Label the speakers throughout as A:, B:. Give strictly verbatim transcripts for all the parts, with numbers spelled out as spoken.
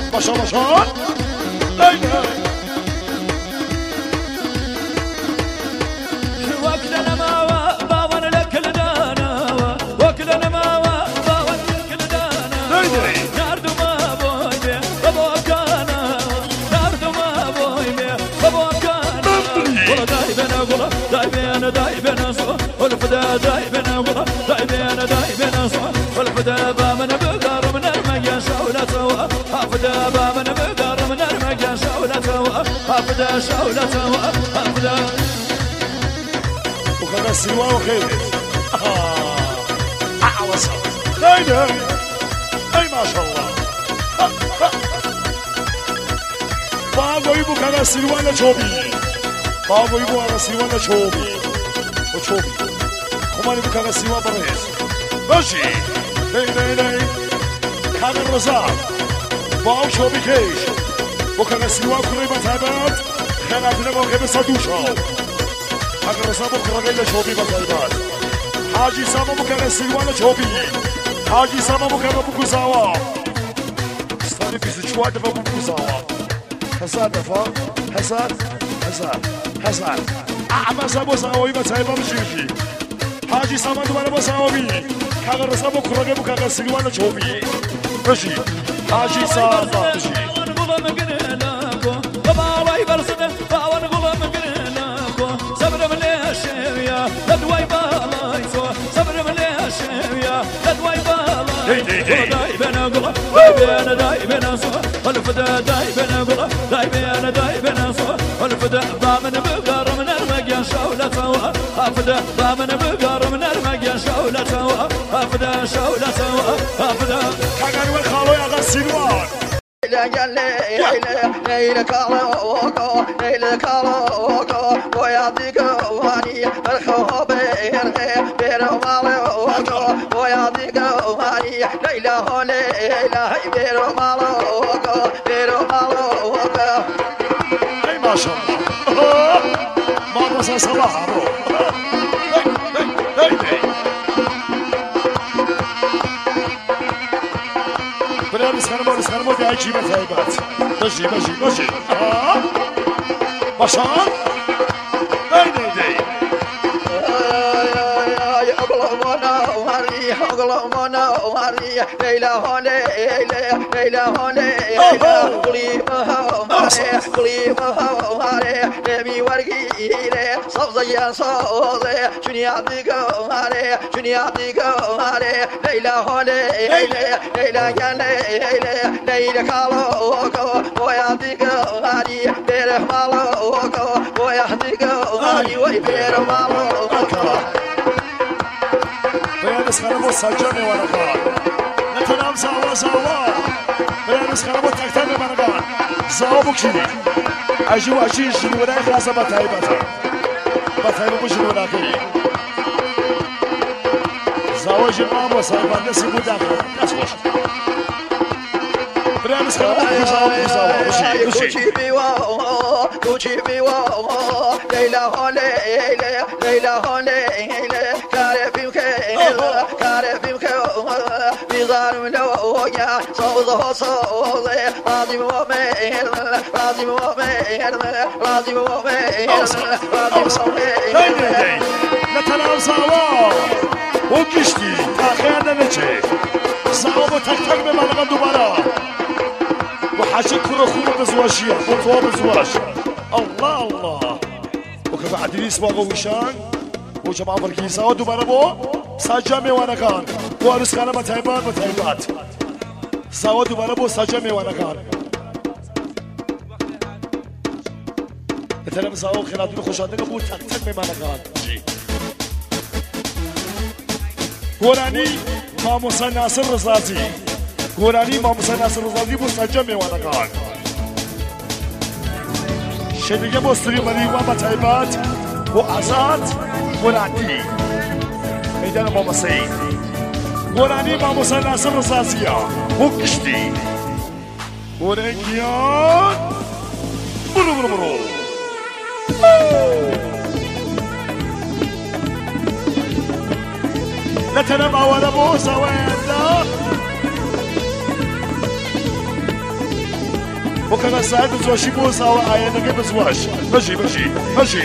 A: باشا باشا دایده
B: وكلنا ما باون لكل دانا وكلنا ما باون لكل دانا ناردو ما بوي بابوكانا ناردو ما بوي بابوكانا ولا دايبنا ولا دايبنا دايبنا صو والفدا دايبنا ولا دايبنا دايبنا صو والفدا بامن بقار من المجا شولة سوا افدا بامن بقار من المجا شولة سوا افدا شولة سوا افدا
A: وكذا سوا وخيرت اه وصل دايده اي ما شاء الله باغو يبو كذا سوا لشوبي باغو يبو كذا سوا لشوبي وشوبي خمان يبو كذا سوا بريس ماشي لي لي لي كامل رزاق باغو شوبي كيش وكذا سوا قريبة تابات خيراتنا موقع بصدوشا اگر رسا بکره گله شوبی بکرد حاجی ساما بکره سیوان شوبی حاجی ساما بکره بکوزاوا استانی بیست و چهار دفعه بکوزاوا هزار دفعه هزار هزار هزار اما سامو ساوی با سایبا بشیشی حاجی ساما دوباره با ساوی اگر رسا بکره بکره سیوان شوبی بشی حاجی ساما بشی
B: لدواي بالايسو صبر ملياشيا لدواي بالايسو دايبنا قلا دايبنا دايبنا صو الفدا دايبنا قلا دايبنا دايبنا صو الفدا بامن بقار من المجا شولة سوا افدا بامن بقار من المجا شولة سوا افدا شولة سوا افدا
A: كان والخالو يا غسيلوان
C: ليلة ليلة ليلة كالوكو ليلة كالوكو ويعطيك واني الحب يرغي بيرو مالوكو ويعطيك واني ليلة ليلة بيرو مالوكو بيرو مالوكو
A: اي ما شاء الله ما بس صباح برای خانم و خانم دیگه چی بتایبات باشی باشی باشی باشان دی دی دی
C: اغلمنا واري ليلى هوني ليلى هوني قريبها هوني قريبها هوني نبي ورقي صفزي يا صوزي شنو يعطيك هوني شنو يعطيك هوني ليلى هوني ليلى كان ليلى ليلى كالوكو ويعطيك هوني بيره مالوكو ويعطيك هوني ويبيره مالوكو
A: بیانش خانم و سجانه وارگان نتونم زاوا زاوا بیانش خانم و تکتر بمرگان زاوا بکی اجو اجی جنورای خاصه بتای بتا بتای بکو جنورا کی زاوا جنوام و سایبانده سی بودا ناس باش بیانش خانم و زاوا زاوا بشی بشی
C: کوچی بیوا لیلا هاله لیلا هاله کاره فیم که کاره فیم که بیزارم لویا صوزه صوزه راضی مومن راضی مومن راضی مومن راضی مومن
A: نتنام زاوا و کشتی تاخیر نمیشه زاوا با تک تک به منقل دوباره و حاجه كره خوبه بزواشيه وطواب بزواش الله الله وكذا عدريس واغوشان وجماعة فرقيسة ودوباره بو ساجا ميوانا كان وارس خانه متايبان متايبات ساوا دوباره بو ساجا ميوانا كان اتنم ساوا خيراتون خوشادنه بو تك تك ميوانا كان گورانی ماموسا ناصر رزازی گورانی ماموسا ناصر رزازی بو ساجا ميوانا كان شدیگه مستری مریوا متایبات و آزاد گورانی میدان ماما سید گورانی ماموسا ناصر رزازیا و کشتی گورنگیان برو برو برو نتنم اولا بوزا ويلا وكان سعد زوشي بوسا وآية نجيب زواش ماشي ماشي ماشي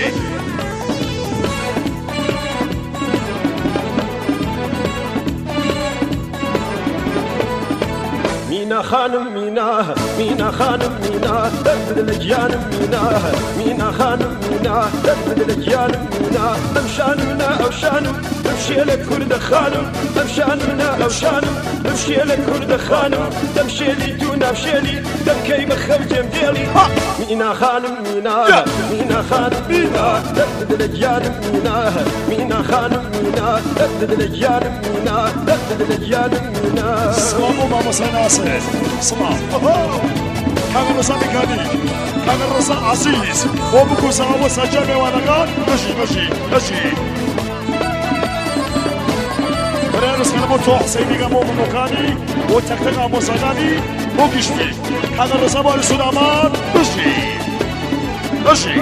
D: مينا خانم مينا مينا خانم مينا تبدل الجانب مينا مينا خانم مينا تبدل الجانب مينا امشان منا اوشانم امشي لك كرد خانم امشان منا اوشانم امشي لك كرد خانم تمشي لي تونا مشيلي دم كي بخرج مديلي مينا خانم مينا مينا خانم مينا تبدل الجانب مينا مينا خانم مينا تبدل الجانب مينا تبدل الجانب مينا
A: سلام ماما سناسة سلام كان رزا مكاني كان رزا عزيز وبكو ساوى سجامي وانا ماشي ماشي ماشي بريانس كان موتو حسيني قامو مكاني وتكتك قامو سجاني وكشتي كان رزا بالي سلامان ماشي ماشي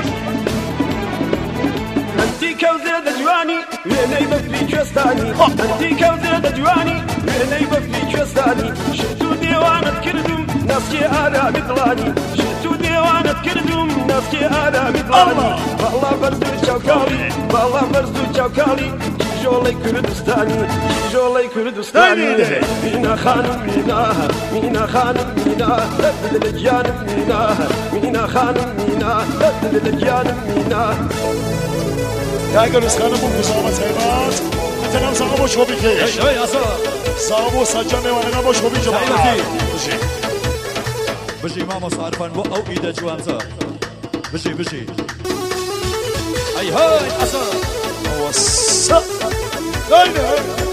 D: انتي كوزة دجواني ويني بفلي كوستاني انتي كوزة دجواني ويني بفلي كوستاني شفتو ديوانة كردم ناسكي آلا مثلاني شفتو ديوانة كردم ناسكي آلا مثلاني والله برزو تشوكالي والله برزو تشوكالي جولي كردستاني جولي كردستاني مينا خانم مينا مينا خانم مينا تبدل الجانب مينا مينا خانم مينا تبدل الجانب مينا
A: يا قرص خانم بسامة سيبات انت نام ساقبو شوبي كيش
B: اي اي اصلا
A: ساقبو سجامي وانا قبو شوبي جماعة بشي
B: بشي ماما صارفان بو او ايدا جوانزا بشي بشي اي هاي اصلا
A: وصا هاي هاي